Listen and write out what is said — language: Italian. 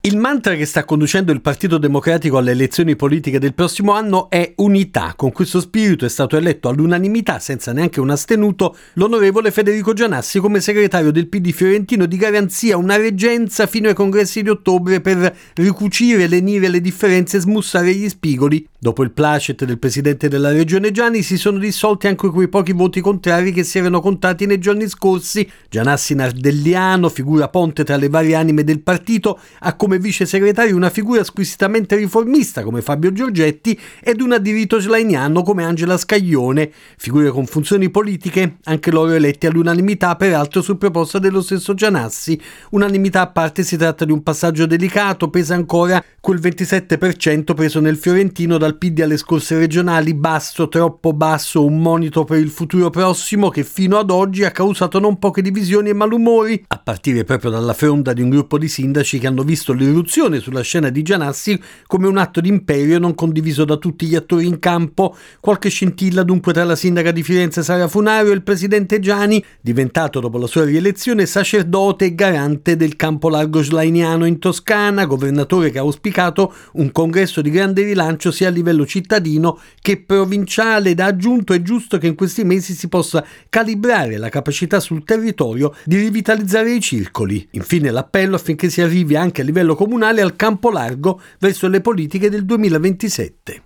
Il mantra che sta conducendo il Partito Democratico alle elezioni politiche del prossimo anno è unità. Con questo spirito è stato eletto all'unanimità, senza neanche un astenuto, l'onorevole Federico Gianassi come segretario del PD fiorentino, di garanzia una reggenza fino ai congressi di ottobre per ricucire, lenire le differenze e smussare gli spigoli. Dopo il placet del presidente della regione Giani si sono dissolti anche quei pochi voti contrari che si erano contati nei giorni scorsi. Gianassi nardelliano, figura ponte tra le varie anime del partito, ha come vice segretario una figura squisitamente riformista come Fabio Giorgetti ed un addirito schleiniano come Angela Scaglione, figure con funzioni politiche, anche loro eletti all'unanimità, peraltro su proposta dello stesso Gianassi. Unanimità a parte, si tratta di un passaggio delicato, pesa ancora quel 27% preso nel fiorentino dal PD alle scorse regionali, basso, troppo basso, un monito per il futuro prossimo che fino ad oggi ha causato non poche divisioni e malumori, a partire proprio dalla fronda di un gruppo di sindaci che hanno visto l'irruzione sulla scena di Gianassi come un atto di imperio non condiviso da tutti gli attori in campo. Qualche scintilla dunque tra la sindaca di Firenze Sara Funario e il presidente Giani, diventato dopo la sua rielezione sacerdote e garante del campo largo schleiniano in Toscana, governatore che ha auspicato un congresso di grande rilancio sia a livello cittadino che provinciale, ed ha aggiunto: è giusto che in questi mesi si possa calibrare la capacità sul territorio di rivitalizzare i circoli. Infine l'appello affinché si arrivi anche a livello comunale al campo largo verso le politiche del 2027.